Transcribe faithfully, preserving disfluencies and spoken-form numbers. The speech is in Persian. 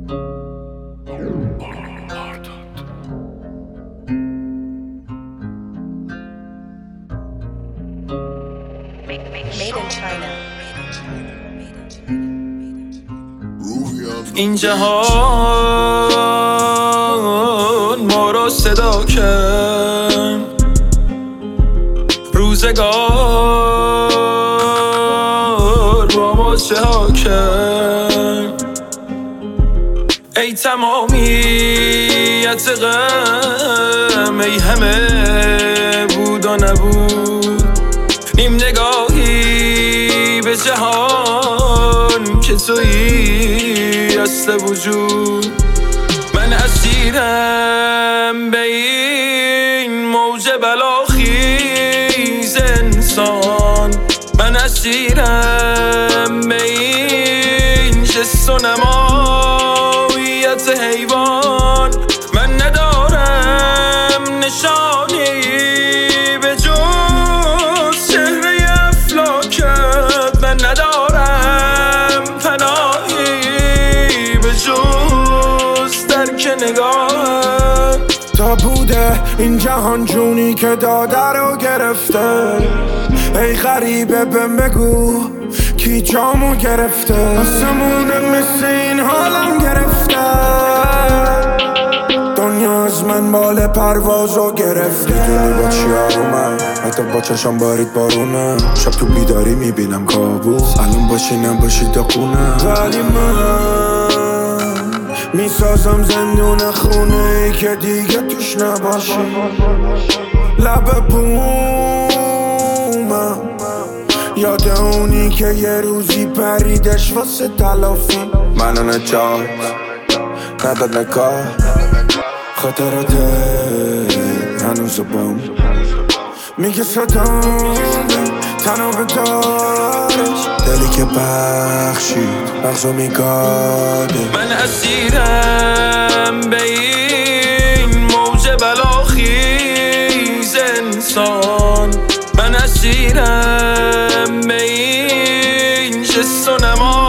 Made in China. این جهان ما را صدا کرد، روزگار با ما چه ها کرد. ای تمامیت غم، ای همه بود و نبود، نیم نگاهی به جهان که تویی اصل وجود. من اسیرم به این موج بلاخیز انسان، من اسیرم به این جست و نمایت حیوان. من ندارم نشانی به جز چهره افلاکت، من ندارم پناهی به جز درک نگاهت. تا بوده این جهان جونی که داده رو گرفته، ای غریبه بهم بگو کی جامو گرفته. آسمونه مثل این حالم گرفته، دنیا از من بال پروازو گرفته. میدونی با چی آرومم، حتی با چشم بارید بارونه. شب تو بیداری میبینم کابوس، الان باشی نباشی داغونه. ولی من میسازم زندون خونه ای که دیگه توش نباشی. لب بومم یاد اونی که یه روزی پریدش واسه تلافی. منو نجات نداد نکاه، خاطرات هنوز بام میگه صدام تنها به دارش. دلی که بخشید مغزو میگاده. من اسیرم به این موج بلاخیز انسان، من اسیرم به این جست و نما